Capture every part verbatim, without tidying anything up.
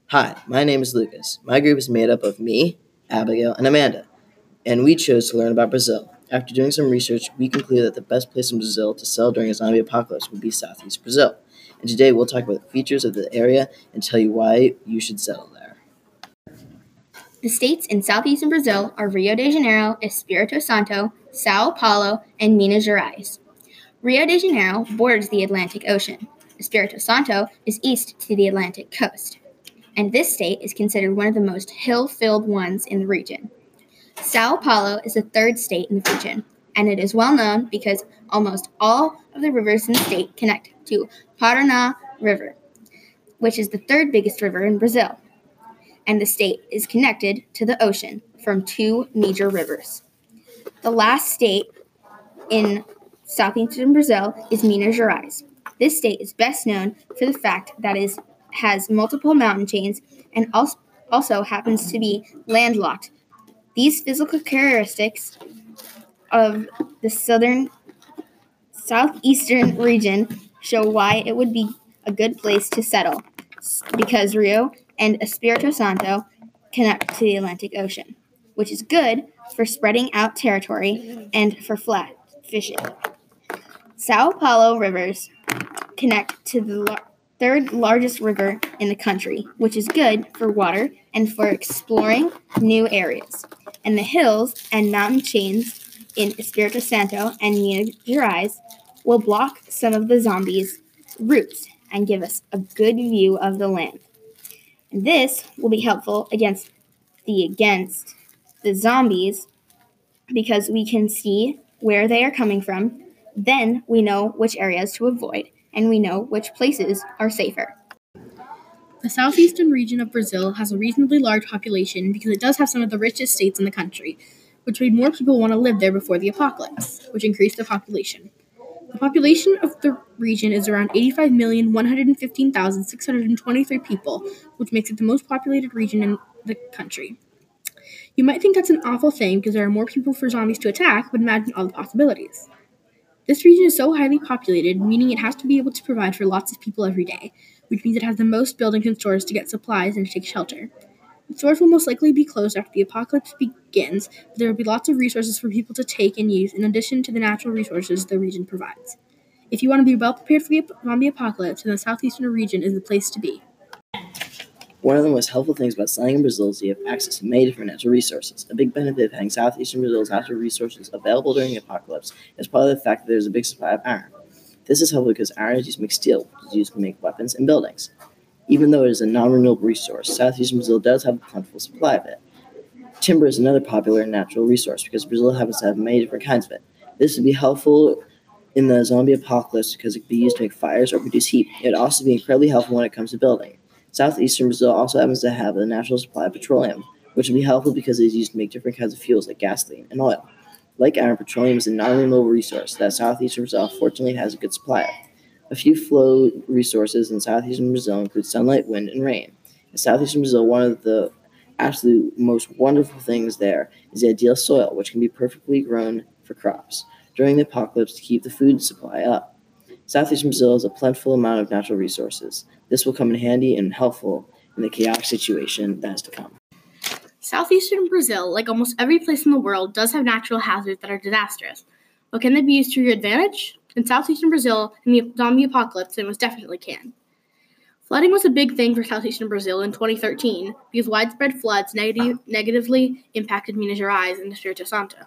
Hi, my name is Lucas. My group is made up of me, Abigail, and Amanda, and we chose to learn about Brazil. After doing some research, we concluded that the best place in Brazil to sell during a zombie apocalypse would be southeast Brazil. And today we'll talk about the features of the area and tell you why you should settle there. The states in southeastern Brazil are Rio de Janeiro, Espírito Santo, Sao Paulo, and Minas Gerais. Rio de Janeiro borders the Atlantic Ocean. Espírito Santo is east to the Atlantic coast, and this state is considered one of the most hill-filled ones in the region. Sao Paulo is the third state in the region, and it is well known because almost all of the rivers in the state connect to Paraná River, which is the third biggest river in Brazil, and the state is connected to the ocean from two major rivers. The last state in southeastern Brazil is Minas Gerais. This state is best known for the fact that it has multiple mountain chains and also happens to be landlocked. These physical characteristics of the southern southeastern region show why it would be a good place to settle, because Rio and Espírito Santo connect to the Atlantic Ocean, which is good for spreading out territory and for flat fishing. Sao Paulo rivers connect to the la- third largest river in the country, which is good for water and for exploring new areas. And the hills and mountain chains in Espírito Santo and Minas Gerais will block some of the zombies' routes and give us a good view of the land. And this will be helpful against the against the zombies because we can see where they are coming from. Then we know which areas to avoid, and we know which places are safer. The southeastern region of Brazil has a reasonably large population because it does have some of the richest states in the country, which made more people want to live there before the apocalypse, which increased the population. The population of the region is around eighty-five million one hundred fifteen thousand six hundred twenty-three people, which makes it the most populated region in the country. You might think that's an awful thing because there are more people for zombies to attack, but imagine all the possibilities. This region is so highly populated, meaning it has to be able to provide for lots of people every day, which means it has the most buildings and stores to get supplies and to take shelter. The stores will most likely be closed after the apocalypse begins, but there will be lots of resources for people to take and use in addition to the natural resources the region provides. If you want to be well prepared for the zombie apocalypse, then the southeastern region is the place to be. One of the most helpful things about selling in Brazil is you have access to many different natural resources. A big benefit of having southeastern Brazil's natural resources available during the apocalypse is probably the fact that there's a big supply of iron. This is helpful because iron is used to make steel, which is used to make weapons and buildings. Even though it is a non-renewable resource, southeastern Brazil does have a plentiful supply of it. Timber is another popular natural resource because Brazil happens to have many different kinds of it. This would be helpful in the zombie apocalypse because it could be used to make fires or produce heat. It would also be incredibly helpful when it comes to building. Southeastern Brazil also happens to have a natural supply of petroleum, which would be helpful because it is used to make different kinds of fuels like gasoline and oil. Like iron, petroleum is a non-renewable resource that southeastern Brazil fortunately has a good supply of. A few flow resources in southeastern Brazil include sunlight, wind, and rain. In southeastern Brazil, one of the absolute most wonderful things there is the ideal soil, which can be perfectly grown for crops during the apocalypse to keep the food supply up. Southeastern Brazil has a plentiful amount of natural resources. This will come in handy and helpful in the chaotic situation that is to come. Southeastern Brazil, like almost every place in the world, does have natural hazards that are disastrous. But can they be used to your advantage? In southeastern Brazil, in the zombie apocalypse, they most definitely can. Flooding was a big thing for southeastern Brazil in twenty thirteen because widespread floods neg- negatively impacted Minas Gerais and Espírito Santo.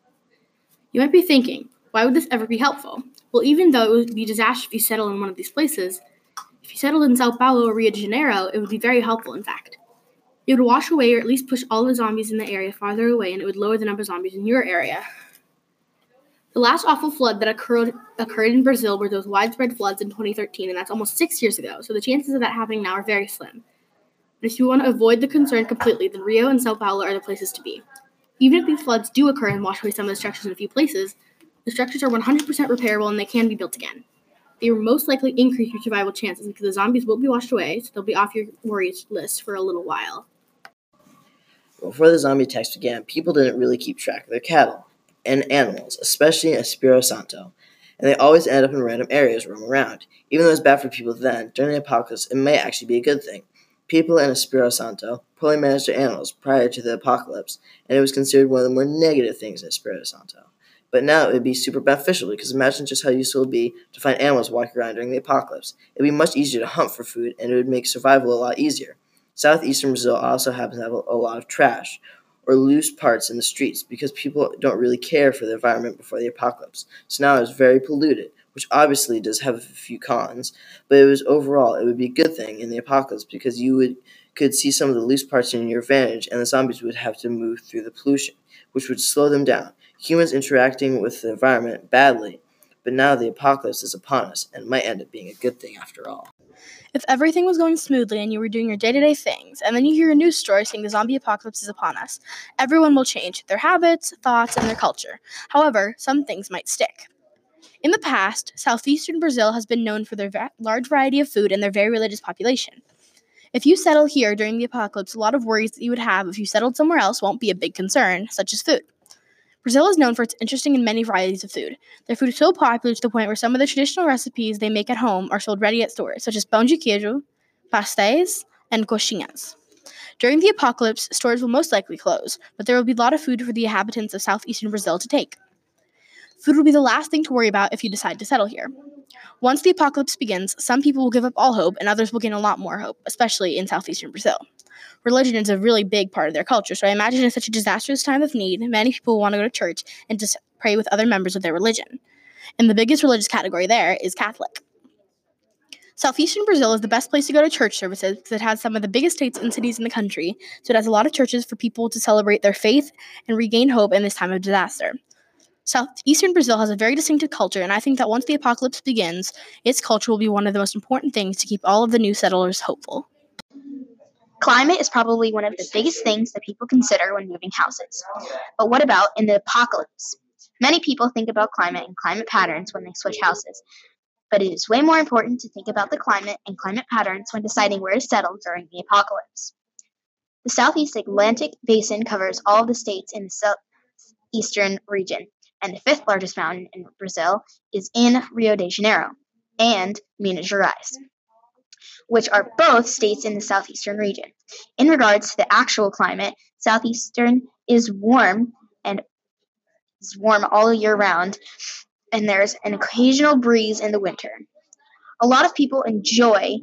You might be thinking, why would this ever be helpful? Well, even though it would be disastrous if you settle in one of these places, if you settled in Sao Paulo or Rio de Janeiro, it would be very helpful, in fact. It would wash away or at least push all the zombies in the area farther away, and it would lower the number of zombies in your area. The last awful flood that occurred, occurred in Brazil were those widespread floods in twenty thirteen, and that's almost six years ago, so the chances of that happening now are very slim. But if you want to avoid the concern completely, then Rio and Sao Paulo are the places to be. Even if these floods do occur and wash away some of the structures in a few places, the structures are one hundred percent repairable and they can be built again. They will most likely increase your survival chances because the zombies will be washed away, so they'll be off your worry list for a little while. Before the zombie attacks began, people didn't really keep track of their cattle and animals, especially in Espírito Santo, and they always ended up in random areas roaming around. Even though it was bad for people then, during the apocalypse, it may actually be a good thing. People in Espírito Santo poorly managed their animals prior to the apocalypse, and it was considered one of the more negative things in Espírito Santo. But now it would be super beneficial, because imagine just how useful it would be to find animals walking around during the apocalypse. It would be much easier to hunt for food, and it would make survival a lot easier. Southeastern Brazil also happens to have a, a lot of trash or loose parts in the streets, because people don't really care for the environment before the apocalypse. So now it's very polluted, which obviously does have a few cons, but it was overall it would be a good thing in the apocalypse, because you would could see some of the loose parts in your advantage, and the zombies would have to move through the pollution, which would slow them down. Humans interacting with the environment badly, but now the apocalypse is upon us, and it might end up being a good thing after all. If everything was going smoothly and you were doing your day-to-day things, and then you hear a news story saying the zombie apocalypse is upon us, everyone will change their habits, thoughts, and their culture. However, some things might stick. In the past, southeastern Brazil has been known for their va- large variety of food and their very religious population. If you settle here during the apocalypse, a lot of worries that you would have if you settled somewhere else won't be a big concern, such as food. Brazil is known for its interesting and many varieties of food. Their food is so popular to the point where some of the traditional recipes they make at home are sold ready at stores, such as pão de queijo, pastéis, and coxinhas. During the apocalypse, stores will most likely close, but there will be a lot of food for the inhabitants of southeastern Brazil to take. Food will be the last thing to worry about if you decide to settle here. Once the apocalypse begins, some people will give up all hope, and others will gain a lot more hope, especially in southeastern Brazil. Religion is a really big part of their culture, so I imagine in such a disastrous time of need, many people will want to go to church and just pray with other members of their religion. And the biggest religious category there is Catholic. Southeastern Brazil is the best place to go to church services because it has some of the biggest states and cities in the country, so it has a lot of churches for people to celebrate their faith and regain hope in this time of disaster. Southeastern Brazil has a very distinctive culture, and I think that once the apocalypse begins, its culture will be one of the most important things to keep all of the new settlers hopeful. Climate is probably one of the biggest things that people consider when moving houses. But what about in the apocalypse? Many people think about climate and climate patterns when they switch houses, but it is way more important to think about the climate and climate patterns when deciding where to settle during the apocalypse. The Southeast Atlantic Basin covers all of the states in the southeastern region, and the fifth largest mountain in Brazil is in Rio de Janeiro and Minas Gerais, which are both states in the southeastern region. In regards to the actual climate, southeastern is warm and is warm all year round, and there's an occasional breeze in the winter. A lot of people enjoy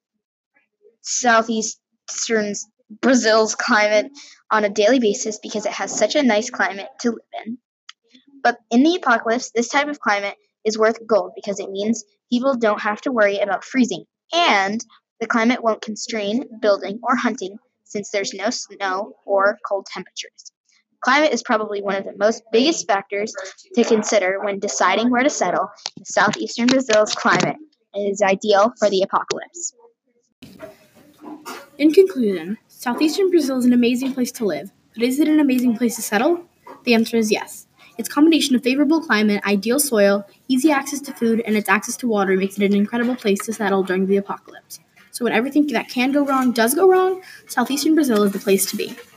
southeastern Brazil's climate on a daily basis because it has such a nice climate to live in. But in the apocalypse, this type of climate is worth gold because it means people don't have to worry about freezing, and the climate won't constrain building or hunting since there's no snow or cold temperatures. Climate is probably one of the most biggest factors to consider when deciding where to settle in southeastern Brazil's climate, and is ideal for the apocalypse. In conclusion, southeastern Brazil is an amazing place to live, but is it an amazing place to settle? The answer is yes. Its combination of favorable climate, ideal soil, easy access to food, and its access to water makes it an incredible place to settle during the apocalypse. So when everything that can go wrong does go wrong, southeastern Brazil is the place to be.